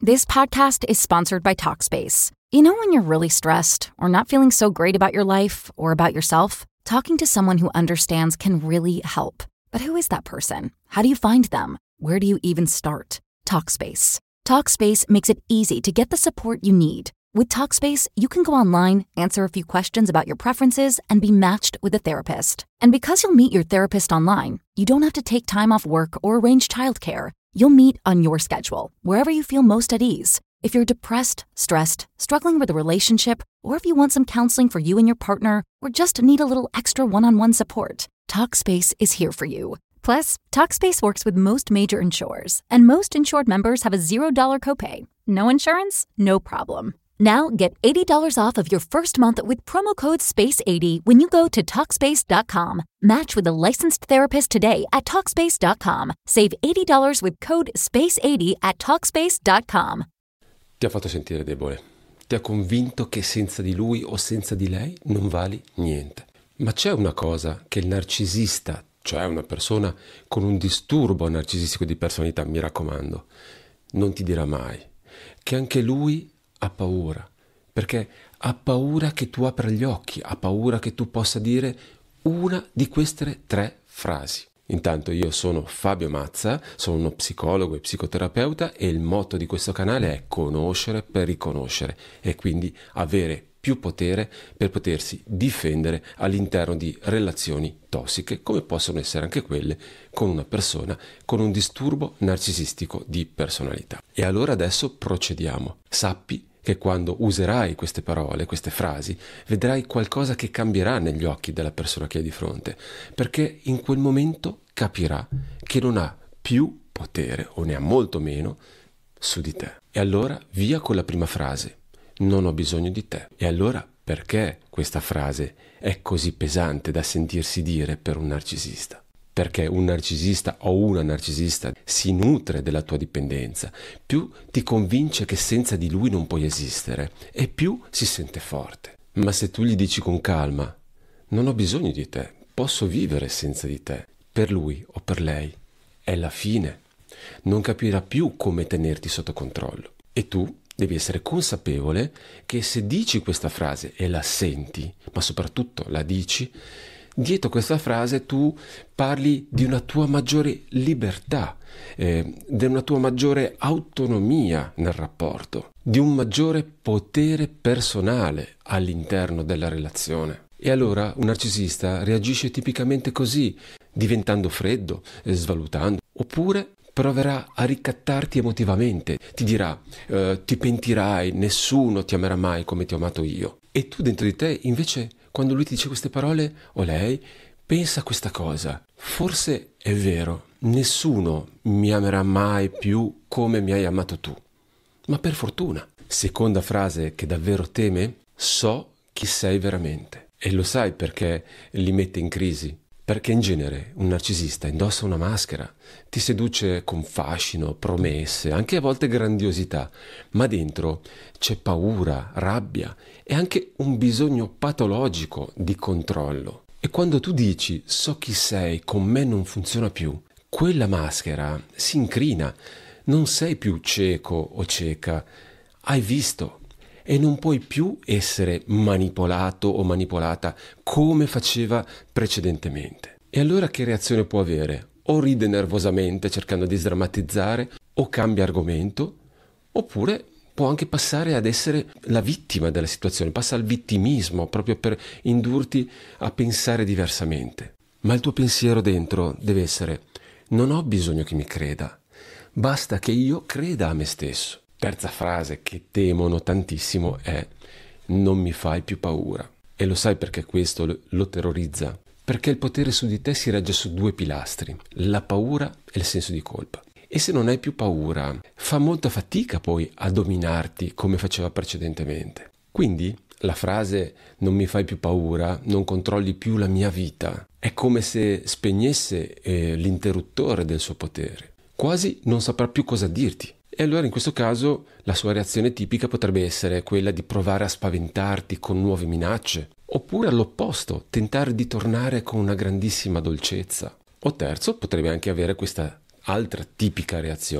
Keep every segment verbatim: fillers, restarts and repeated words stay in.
This podcast is sponsored by Talkspace. You know when you're really stressed or not feeling so great about your life or about yourself? Talking to someone who understands can really help. But who is that person? How do you find them? Where do you even start? Talkspace. Talkspace makes it easy to get the support you need. With Talkspace, you can go online, answer a few questions about your preferences, and be matched with a therapist. And because you'll meet your therapist online, you don't have to take time off work or arrange childcare. You'll meet on your schedule, wherever you feel most at ease. If you're depressed, stressed, struggling with a relationship, or if you want some counseling for you and your partner, or just need a little extra one-on-one support, Talkspace is here for you. Plus, Talkspace works with most major insurers, and most insured members have a zero dollars copay. No insurance? No problem. Now get eighty dollars off of your first month with promo code space eighty when you go to Talkspace dot com. Match with a licensed therapist today at Talkspace dot com. Save eighty dollars with code space eighty at Talkspace dot com. Ti ha fatto sentire debole. Ti ha convinto che senza di lui o senza di lei non vali niente. Ma c'è una cosa che il narcisista, cioè una persona con un disturbo narcisistico di personalità, mi raccomando, non ti dirà mai. Che anche lui ha paura, perché ha paura che tu apra gli occhi, ha paura che tu possa dire una di queste tre frasi. Intanto io sono Fabio Mazza, sono uno psicologo e psicoterapeuta e il motto di questo canale è conoscere per riconoscere e quindi avere più potere per potersi difendere all'interno di relazioni tossiche, come possono essere anche quelle con una persona con un disturbo narcisistico di personalità. E allora adesso procediamo. Sappi che quando userai queste parole, queste frasi, vedrai qualcosa che cambierà negli occhi della persona che hai di fronte, perché in quel momento capirà che non ha più potere, o ne ha molto meno, su di te. E allora via con la prima frase, non ho bisogno di te. E allora perché questa frase è così pesante da sentirsi dire per un narcisista? Perché un narcisista o una narcisista si nutre della tua dipendenza, più ti convince che senza di lui non puoi esistere e più si sente forte. Ma se tu gli dici con calma, non ho bisogno di te, posso vivere senza di te, per lui o per lei è la fine. Non capirà più come tenerti sotto controllo. E tu devi essere consapevole che se dici questa frase e la senti, ma soprattutto la dici, dietro questa frase tu parli di una tua maggiore libertà, eh, di una tua maggiore autonomia nel rapporto, di un maggiore potere personale all'interno della relazione. E allora un narcisista reagisce tipicamente così, diventando freddo, eh, svalutando, oppure proverà a ricattarti emotivamente, ti dirà eh, ti pentirai, nessuno ti amerà mai come ti ho amato io. E tu dentro di te invece, quando lui ti dice queste parole, o lei, pensa a questa cosa. Forse è vero, nessuno mi amerà mai più come mi hai amato tu. Ma per fortuna. Seconda frase che davvero teme, so chi sei veramente. E lo sai perché li mette in crisi? Perché in genere un narcisista indossa una maschera, ti seduce con fascino, promesse, anche a volte grandiosità, ma dentro c'è paura, rabbia e anche un bisogno patologico di controllo. E quando tu dici so chi sei, con me non funziona più, quella maschera si incrina, non sei più cieco o cieca, hai visto. E non puoi più essere manipolato o manipolata come faceva precedentemente. E allora che reazione può avere? O ride nervosamente cercando di sdrammatizzare, o cambia argomento, oppure può anche passare ad essere la vittima della situazione, passa al vittimismo proprio per indurti a pensare diversamente. Ma il tuo pensiero dentro deve essere: non ho bisogno che mi creda, basta che io creda a me stesso. Terza frase che temono tantissimo è non mi fai più paura. E lo sai perché questo lo, lo terrorizza? Perché il potere su di te si regge su due pilastri, la paura e il senso di colpa. E se non hai più paura, fa molta fatica poi a dominarti come faceva precedentemente. Quindi la frase non mi fai più paura, non controlli più la mia vita, è come se spegnesse eh, l'interruttore del suo potere. Quasi non saprà più cosa dirti. E allora in questo caso la sua reazione tipica potrebbe essere quella di provare a spaventarti con nuove minacce, oppure all'opposto, tentare di tornare con una grandissima dolcezza. O terzo, potrebbe anche avere questa altra tipica reazione,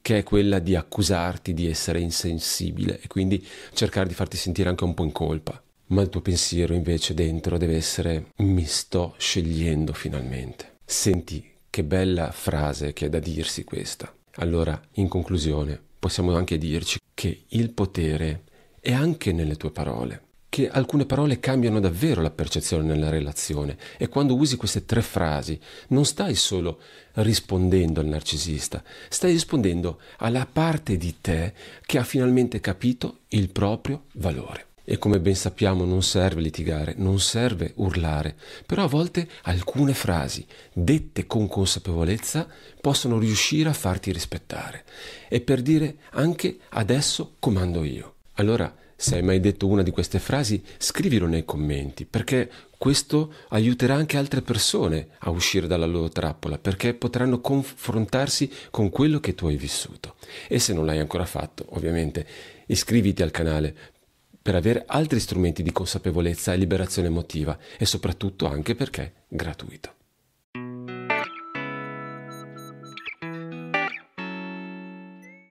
che è quella di accusarti di essere insensibile e quindi cercare di farti sentire anche un po' in colpa. Ma il tuo pensiero invece dentro deve essere: mi sto scegliendo finalmente. Senti che bella frase che è da dirsi questa. Allora, in conclusione, possiamo anche dirci che il potere è anche nelle tue parole, che alcune parole cambiano davvero la percezione nella relazione, e quando usi queste tre frasi non stai solo rispondendo al narcisista, stai rispondendo alla parte di te che ha finalmente capito il proprio valore. E come ben sappiamo non serve litigare, non serve urlare, però a volte alcune frasi dette con consapevolezza possono riuscire a farti rispettare, e per dire anche: adesso comando io. Allora, se hai mai detto una di queste frasi, scrivilo nei commenti, perché questo aiuterà anche altre persone a uscire dalla loro trappola, perché potranno confrontarsi con quello che tu hai vissuto. E se non l'hai ancora fatto, ovviamente iscriviti al canale per avere altri strumenti di consapevolezza e liberazione emotiva, e soprattutto anche perché è gratuito.